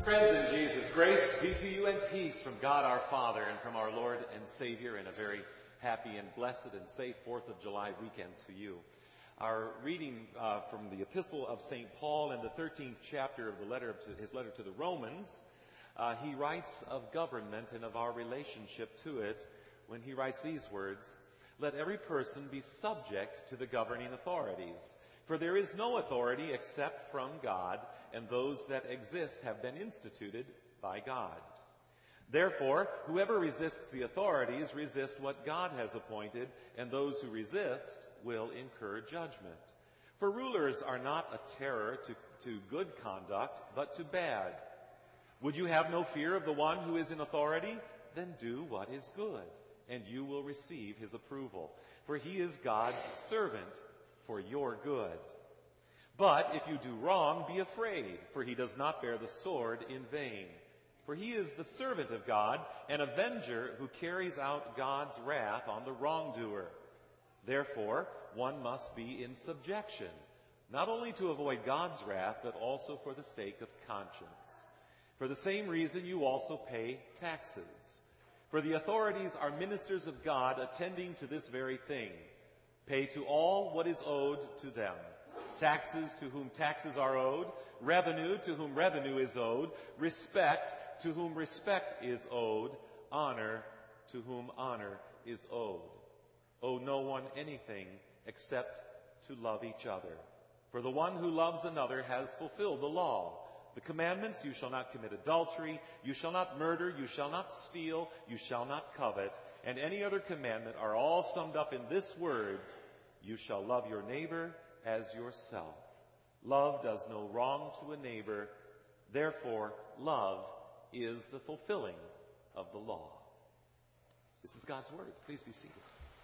Friends in Jesus, grace be to you and peace from God our Father and from our Lord and Savior, and a very happy and blessed and safe 4th of July weekend to you. Our reading from the Epistle of St. Paul in the 13th chapter of his letter to the Romans, he writes of government and of our relationship to it when he writes these words, "Let every person be subject to the governing authorities. For there is no authority except from God, and those that exist have been instituted by God. Therefore, whoever resists the authorities resists what God has appointed, and those who resist will incur judgment. For rulers are not a terror to good conduct, but to bad. Would you have no fear of the one who is in authority? Then do what is good, and you will receive his approval. For he is God's servant for your good. But if you do wrong, be afraid, for he does not bear the sword in vain. For he is the servant of God, an avenger who carries out God's wrath on the wrongdoer. Therefore, one must be in subjection, not only to avoid God's wrath, but also for the sake of conscience. For the same reason you also pay taxes. For the authorities are ministers of God, attending to this very thing. Pay to all what is owed to them. Taxes to whom taxes are owed, revenue to whom revenue is owed, respect to whom respect is owed, honor to whom honor is owed. Owe no one anything except to love each other. For the one who loves another has fulfilled the law. The commandments, you shall not commit adultery, you shall not murder, you shall not steal, you shall not covet, and any other commandment are all summed up in this word, you shall love your neighbor as yourself. Love does no wrong to a neighbor. Therefore, love is the fulfilling of the law." This is God's word. Please be seated.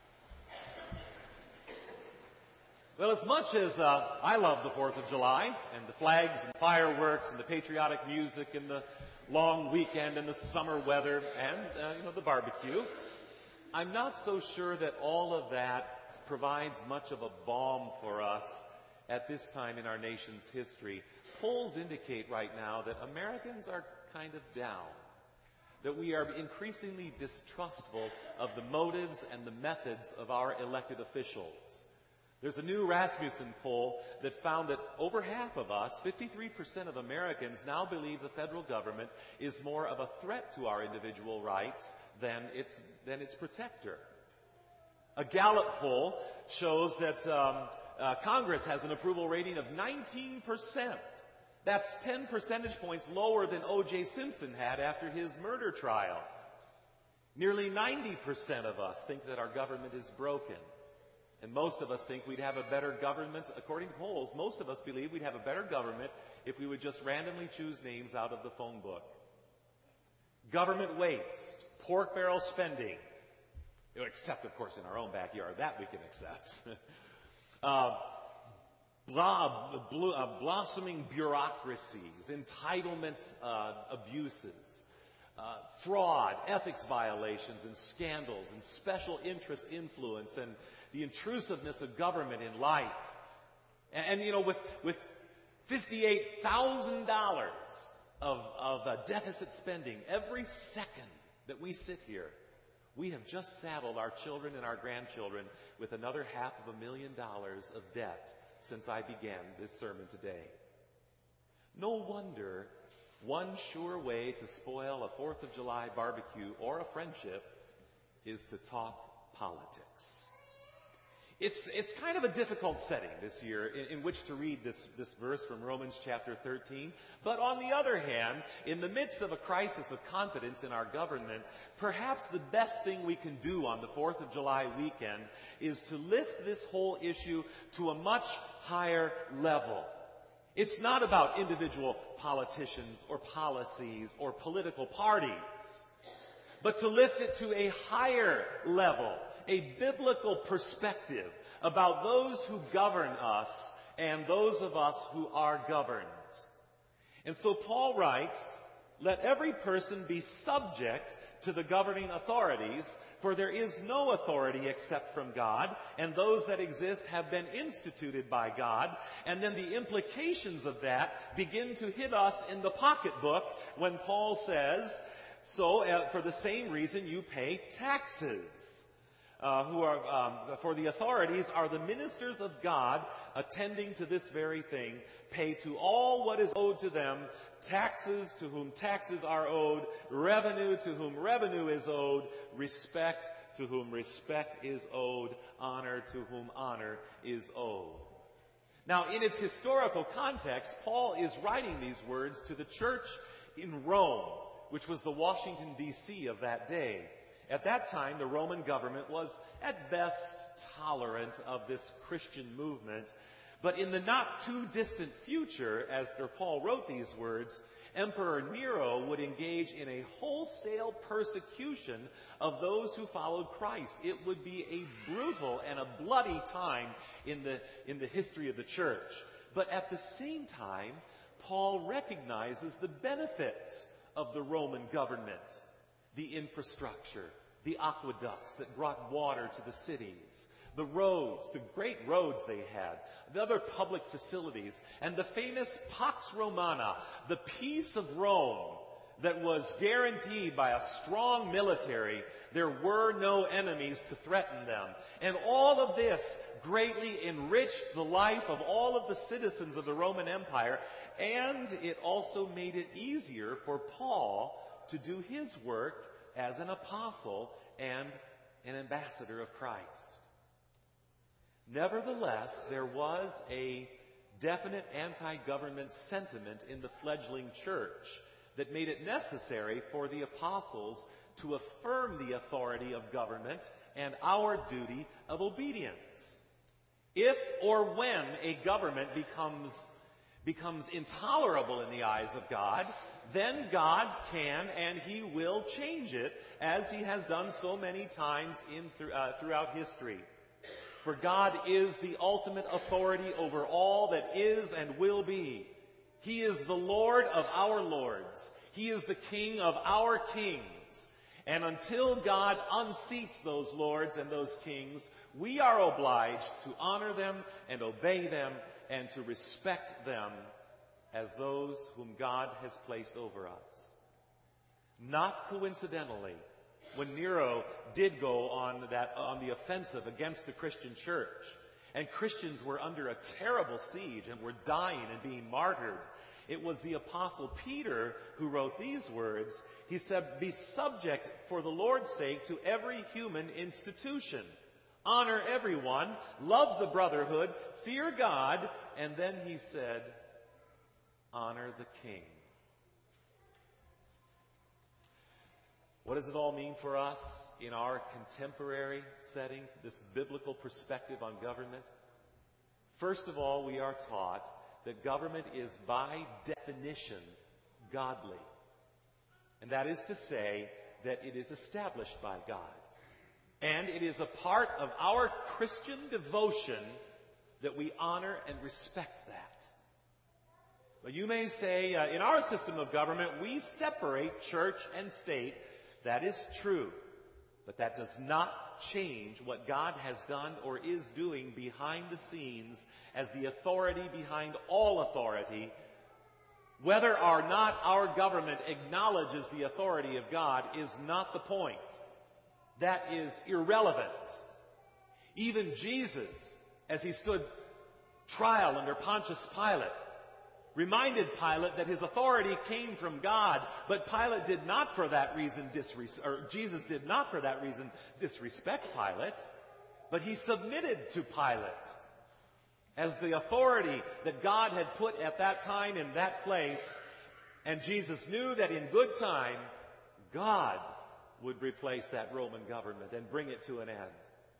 Well, as much as I love the 4th of July and the flags and fireworks and the patriotic music and the long weekend and the summer weather and the barbecue, I'm not so sure that all of that provides much of a balm for us at this time in our nation's history. Polls indicate right now that Americans are kind of down, that we are increasingly distrustful of the motives and the methods of our elected officials. There's a new Rasmussen poll that found that over half of us, 53% of Americans, now believe the federal government is more of a threat to our individual rights than its protector. A Gallup poll shows that Congress has an approval rating of 19%. That's 10 percentage points lower than O.J. Simpson had after his murder trial. Nearly 90% of us think that our government is broken. And most of us think we'd have a better government, according to polls, most of us believe we'd have a better government if we would just randomly choose names out of the phone book. Government waste, pork barrel spending, except, of course, in our own backyard. That we can accept. Blossoming bureaucracies, entitlement abuses, fraud, ethics violations, and scandals, and special interest influence, and the intrusiveness of government in life. And with $58,000 of deficit spending every second that we sit here, we have just saddled our children and our grandchildren with another $500,000 of debt since I began this sermon today. No wonder one sure way to spoil a 4th of July barbecue or a friendship is to talk politics. It's kind of a difficult setting this year in which to read this verse from Romans chapter 13. But on the other hand, in the midst of a crisis of confidence in our government, perhaps the best thing we can do on the 4th of July weekend is to lift this whole issue to a much higher level. It's not about individual politicians or policies or political parties, but to lift it to a higher level, a biblical perspective about those who govern us and those of us who are governed. And so Paul writes Let every person be subject to the governing authorities, for there is no authority except from God, and those that exist have been instituted by God. And then the implications of that begin to hit us in the pocketbook when Paul says, for the same reason you pay taxes. For the authorities are the ministers of God, attending to this very thing. Pay to all what is owed to them, taxes to whom taxes are owed, revenue to whom revenue is owed, respect to whom respect is owed, honor to whom honor is owed. Now, in its historical context, Paul is writing these words to the church in Rome, which was the Washington, D.C. of that day. At that time, the Roman government was at best tolerant of this Christian movement. But in the not too distant future, after Paul wrote these words, Emperor Nero would engage in a wholesale persecution of those who followed Christ. It would be a brutal and a bloody time in the history of the church. But at the same time, Paul recognizes the benefits of the Roman government, the infrastructure, the aqueducts that brought water to the cities, the roads, the great roads they had, the other public facilities, and the famous Pax Romana, the peace of Rome that was guaranteed by a strong military. There were no enemies to threaten them. And all of this greatly enriched the life of all of the citizens of the Roman Empire, and it also made it easier for Paul to do his work as an apostle and an ambassador of Christ. Nevertheless, there was a definite anti-government sentiment in the fledgling church that made it necessary for the apostles to affirm the authority of government and our duty of obedience. If or when a government becomes intolerable in the eyes of God, then God can and He will change it, as He has done so many times throughout history. For God is the ultimate authority over all that is and will be. He is the Lord of our lords. He is the King of our kings. And until God unseats those lords and those kings, we are obliged to honor them and obey them and to respect them as those whom God has placed over us. Not coincidentally, when Nero did go on the offensive against the Christian church, and Christians were under a terrible siege and were dying and being martyred, it was the Apostle Peter who wrote these words. He said, "Be subject for the Lord's sake to every human institution. Honor everyone, love the brotherhood, fear God," and then he said, "Honor the king." What does it all mean for us in our contemporary setting, this biblical perspective on government? First of all, we are taught that government is by definition godly. And that is to say that it is established by God. And it is a part of our Christian devotion that we honor and respect that. But you may say, in our system of government, we separate church and state. That is true. But that does not change what God has done or is doing behind the scenes as the authority behind all authority. Whether or not our government acknowledges the authority of God is not the point. That is irrelevant. Even Jesus, as he stood trial under Pontius Pilate, reminded Pilate that his authority came from God, but Pilate did not for that reason Jesus did not for that reason disrespect Pilate, but he submitted to Pilate as the authority that God had put at that time in that place, and Jesus knew that in good time God would replace that Roman government and bring it to an end.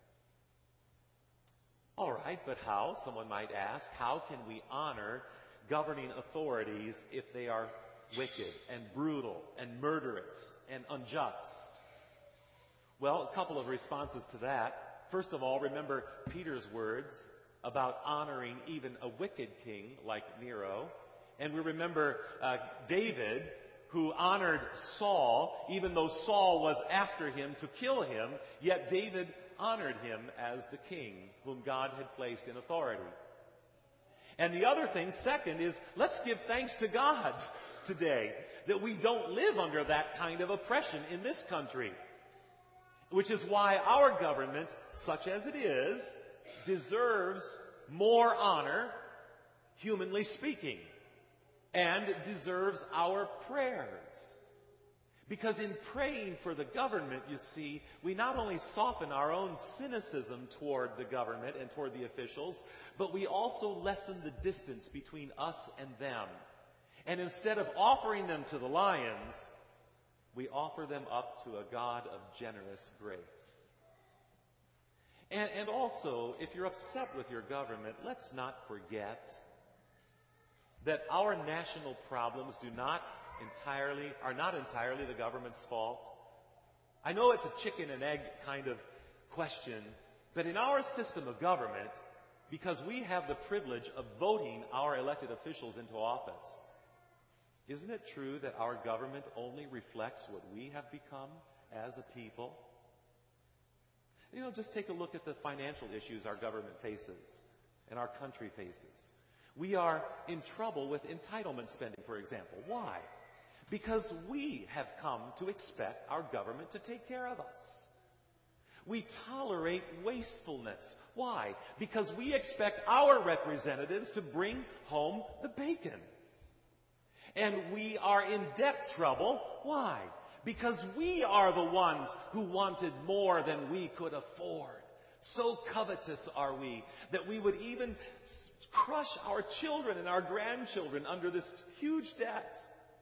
All right, but how? Someone might ask, how can we honor governing authorities if they are wicked and brutal and murderous and unjust? Well, a couple of responses to that. First of all, remember Peter's words about honoring even a wicked king like Nero. And we remember David, who honored Saul, even though Saul was after him to kill him, yet David honored him as the king whom God had placed in authority. And the other thing, second, is let's give thanks to God today that we don't live under that kind of oppression in this country. Which is why our government, such as it is, deserves more honor, humanly speaking, and deserves our prayers. Because in praying for the government, you see, we not only soften our own cynicism toward the government and toward the officials, but we also lessen the distance between us and them. And instead of offering them to the lions, we offer them up to a God of generous grace. And also, if you're upset with your government, let's not forget that our national problems are not entirely the government's fault. I know it's a chicken and egg kind of question, but in our system of government, because we have the privilege of voting our elected officials into office, isn't it true that our government only reflects what we have become as a people? Just take a look at the financial issues our government faces and our country faces. We are in trouble with entitlement spending, for example. Why? Because we have come to expect our government to take care of us. We tolerate wastefulness. Why? Because we expect our representatives to bring home the bacon. And we are in debt trouble. Why? Because we are the ones who wanted more than we could afford. So covetous are we that we would even crush our children and our grandchildren under this huge debt.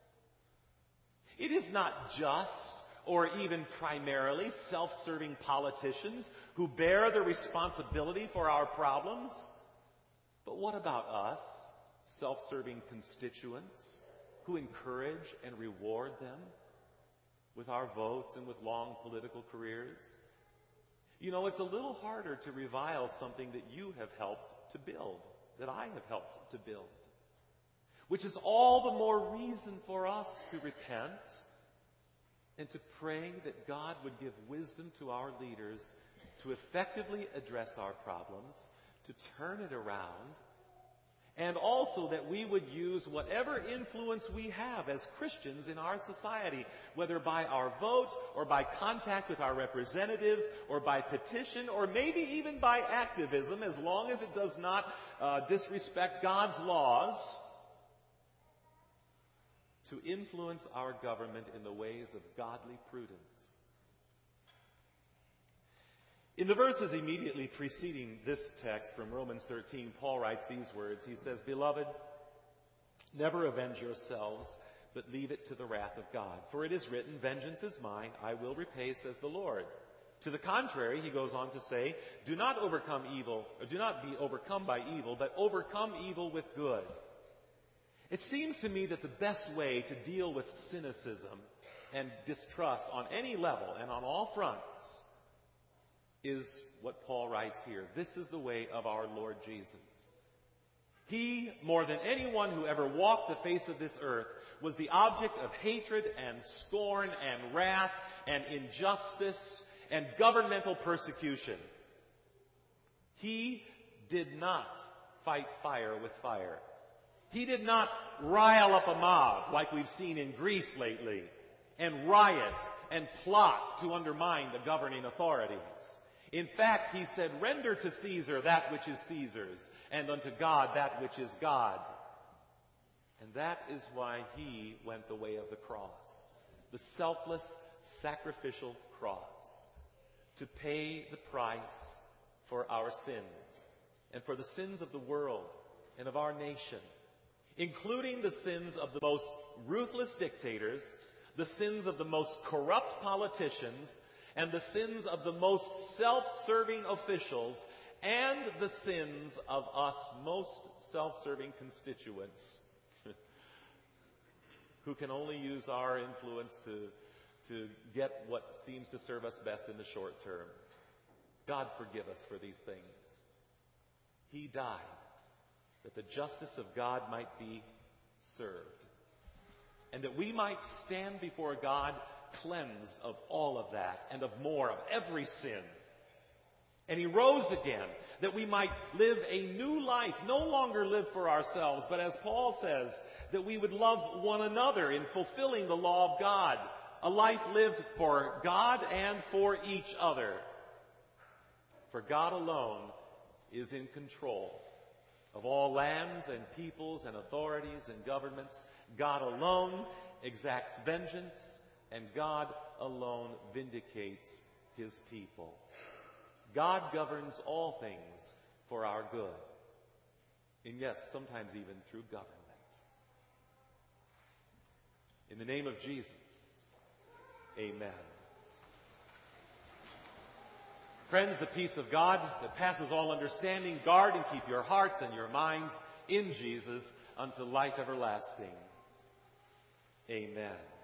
It is not just or even primarily self-serving politicians who bear the responsibility for our problems. But what about us, self-serving constituents, who encourage and reward them with our votes and with long political careers? It's a little harder to revile something that you have helped to build, that I have helped to build. Which is all the more reason for us to repent and to pray that God would give wisdom to our leaders to effectively address our problems, to turn it around, and also that we would use whatever influence we have as Christians in our society, whether by our vote or by contact with our representatives or by petition or maybe even by activism, as long as it does not disrespect God's laws, to influence our government in the ways of godly prudence. In the verses immediately preceding this text from Romans 13, Paul writes these words. He says, "Beloved, never avenge yourselves, but leave it to the wrath of God. For it is written, 'Vengeance is mine, I will repay,' says the Lord." To the contrary, he goes on to say, do not be overcome by evil, but overcome evil with good." It seems to me that the best way to deal with cynicism and distrust on any level and on all fronts is what Paul writes here. This is the way of our Lord Jesus. He, more than anyone who ever walked the face of this earth, was the object of hatred and scorn and wrath and injustice and governmental persecution. He did not fight fire with fire. He did not rile up a mob like we've seen in Greece lately and riot and plot to undermine the governing authorities. In fact, he said, "Render to Caesar that which is Caesar's, and unto God that which is God." And that is why he went the way of the cross, the selfless, sacrificial cross, to pay the price for our sins and for the sins of the world and of our nation, including the sins of the most ruthless dictators, the sins of the most corrupt politicians, and the sins of the most self-serving officials, and the sins of us most self-serving constituents who can only use our influence to get what seems to serve us best in the short term. God forgive us for these things. He died that the justice of God might be served. and that we might stand before God cleansed of all of that and of more, of every sin. And he rose again, that we might live a new life, no longer live for ourselves, but as Paul says, that we would love one another in fulfilling the law of God, a life lived for God and for each other. For God alone is in control of all lands and peoples and authorities and governments. God alone exacts vengeance, and God alone vindicates his people. God governs all things for our good. And yes, sometimes even through government. In the name of Jesus, amen. Friends, the peace of God that passes all understanding, guard and keep your hearts and your minds in Jesus unto life everlasting. Amen.